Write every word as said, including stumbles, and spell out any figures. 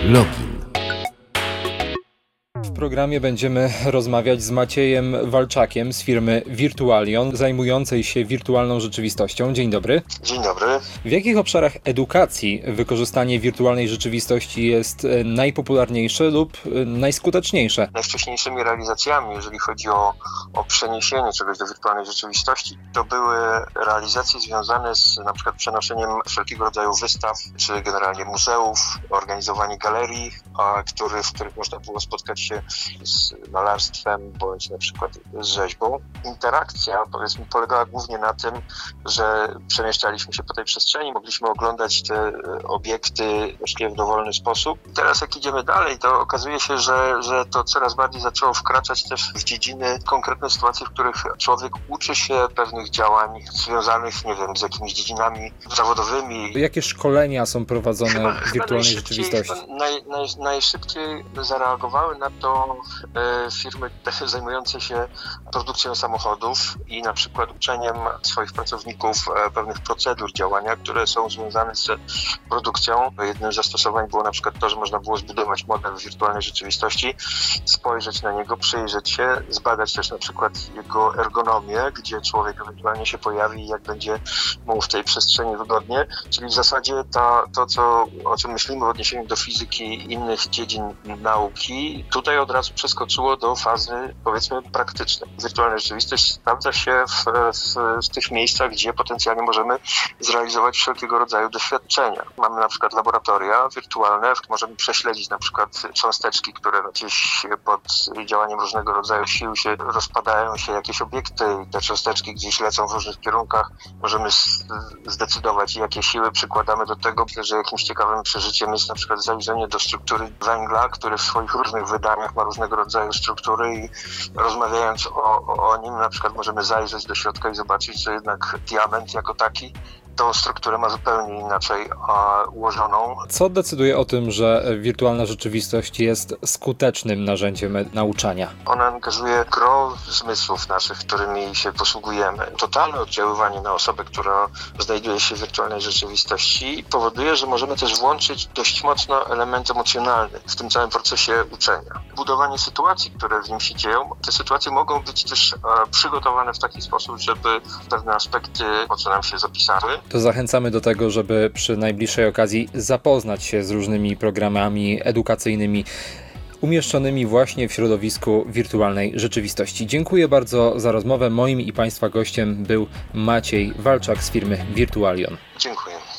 Login. W programie będziemy rozmawiać z Maciejem Walczakiem z firmy Virtualion, zajmującej się wirtualną rzeczywistością. Dzień dobry. Dzień dobry. W jakich obszarach edukacji wykorzystanie wirtualnej rzeczywistości jest najpopularniejsze lub najskuteczniejsze? Najwcześniejszymi realizacjami, jeżeli chodzi o, o przeniesienie czegoś do wirtualnej rzeczywistości, to były realizacje związane z na przykład przenoszeniem wszelkiego rodzaju wystaw, czy generalnie muzeów, organizowanie galerii, a który, w których można było spotkać się z malarstwem bądź na przykład z rzeźbą. Interakcja, powiedzmy, polegała głównie na tym, że przemieszczaliśmy się po tej przestrzeni, mogliśmy oglądać te obiekty właściwie w dowolny sposób. Teraz jak idziemy dalej, to okazuje się, że, że to coraz bardziej zaczęło wkraczać też w dziedziny, konkretne sytuacje, w których człowiek uczy się pewnych działań związanych, nie wiem, z jakimiś dziedzinami zawodowymi. Jakie szkolenia są prowadzone Chyba, w wirtualnej rzeczywistości? Naj, naj, najszybciej zareagowały na to e, firmy zajmujące się produkcją samochodów i na przykład uczeniem swoich pracowników e, pewnych procedur działania, które są związane z produkcją. Jednym z zastosowań było na przykład to, że można było zbudować model w wirtualnej rzeczywistości, spojrzeć na niego, przyjrzeć się, zbadać też na przykład jego ergonomię, gdzie człowiek ewentualnie się pojawi i jak będzie mu w tej przestrzeni wygodnie. Czyli w zasadzie ta, to, co, o czym myślimy w odniesieniu do fizyki i innych dziedzin nauki, tutaj od razu przeskoczyło do fazy, powiedzmy, praktycznej. Wirtualna rzeczywistość sprawdza się w, w, w tych miejscach, gdzie potencjalnie możemy zrealizować wszelkiego rodzaju doświadczenia. Mamy na przykład laboratoria wirtualne, możemy prześledzić na przykład cząsteczki, które gdzieś pod działaniem różnego rodzaju sił się rozpadają się jakieś obiekty i te cząsteczki gdzieś lecą w różnych kierunkach. Możemy zdecydować, jakie siły przykładamy do tego, że jakimś ciekawym przeżyciem jest na przykład zajrzenie do struktury węgla, który w swoich różnych wydaniach ma różnego rodzaju struktury i rozmawiając o, o nim na przykład możemy zajrzeć do środka i zobaczyć, że jednak diament jako taki tą strukturę ma zupełnie inaczej a, ułożoną. Co decyduje o tym, że wirtualna rzeczywistość jest skutecznym narzędziem nauczania? Ona angażuje gro zmysłów naszych, którymi się posługujemy. Totalne oddziaływanie na osobę, która znajduje się w wirtualnej rzeczywistości powoduje, że możemy też włączyć dość mocno element emocjonalny w tym całym procesie uczenia. Budowanie sytuacji, które w nim się dzieją, te sytuacje mogą być też a, przygotowane w taki sposób, żeby pewne aspekty, po co nam się zapisały, to zachęcamy do tego, żeby przy najbliższej okazji zapoznać się z różnymi programami edukacyjnymi umieszczonymi właśnie w środowisku wirtualnej rzeczywistości. Dziękuję bardzo za rozmowę. Moim i Państwa gościem był Maciej Walczak z firmy Virtualion. Dziękuję.